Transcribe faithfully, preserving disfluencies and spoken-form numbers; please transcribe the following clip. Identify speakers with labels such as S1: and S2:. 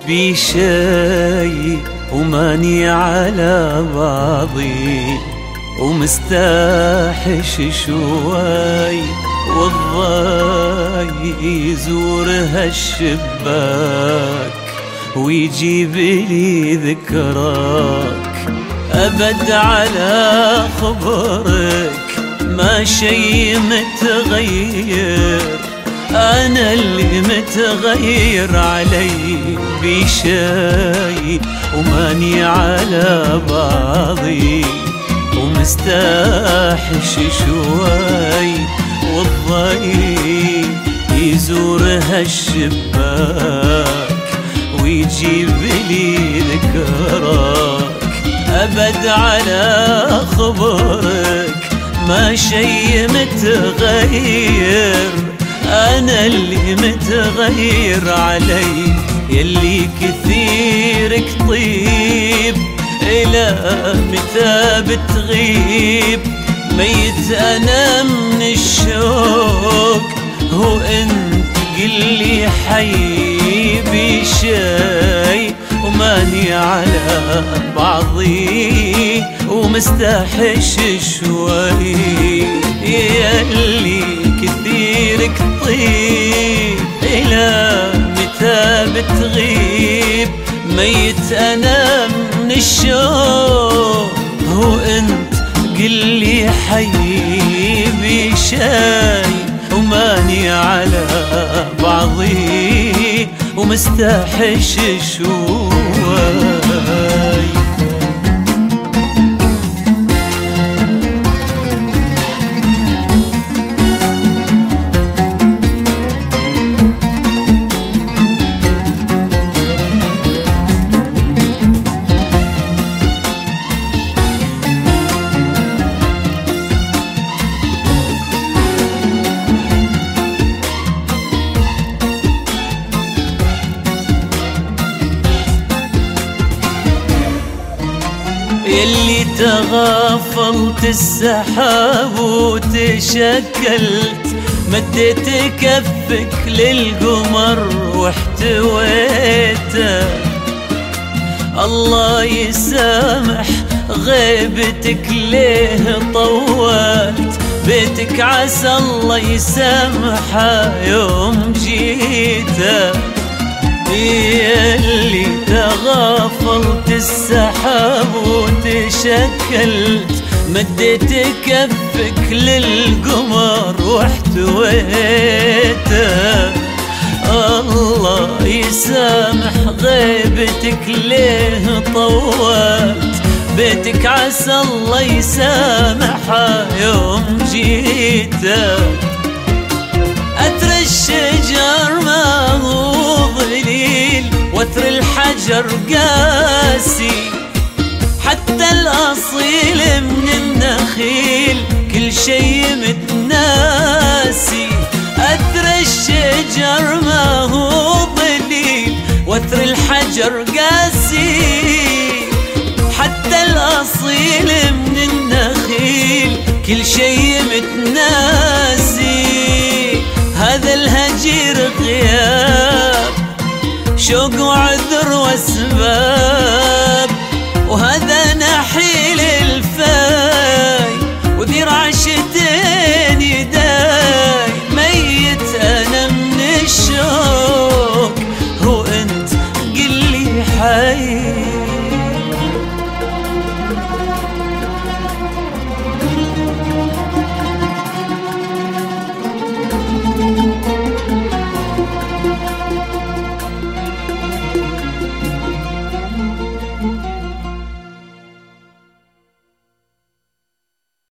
S1: بي شي وماني على بعضي ومستحش شوي والله يزور هالشباك ويجيب لي ذكراك. أبد على خبرك ما شي متغير، أنا اللي متغير علي بشي وماني على بعضي ومستحش شوي والضي يزور هالشباك ويجيب لي ذكراك. أبد على خبرك ما شي متغير، أنا اللي متغير علي يلي كثيرك طيب إلى متى بتغيب. ميت أنا من الشوق هو أنت قلي حي بشي وماني على بعضي ومستحش شوي. يلي كثيرك طيب إلى متى بتغيب. ميت أنا من الشوق هو أنت قلي حي بشي وماني على بعضي ومستحش شوي. يلي تغافلت السحاب وتشكلت، مديت كفك للقمر واحتويته. الله يسامح غيبتك ليه طولت، بيتك عسى الله يسامحها يوم جيته. يلي تغافلت السحاب وتشكلت، مديت كفك للقمر واحتويته. الله يسامح غيبتك ليه طولت، بيتك عسى الله يسامحها يوم جيته. أتر الشجر ما هو ظليل وتر الحجر قاسي، حتى الأصيل من النخيل كل شي متناسي. أتر الشجر ما هو ظليل وتر الحجر قاسي، حتى الأصيل من النخيل كل شي متناسي. هذا الهجير غياب شوق وعذر واسباب،